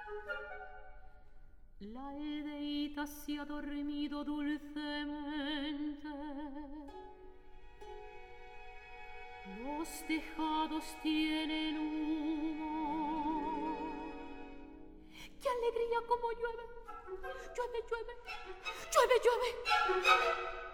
La aldeíta se ha dormido dulcemente. Los tejados tienen humo. ¡Qué alegría como llueve! Llueve, llueve, llueve, llueve.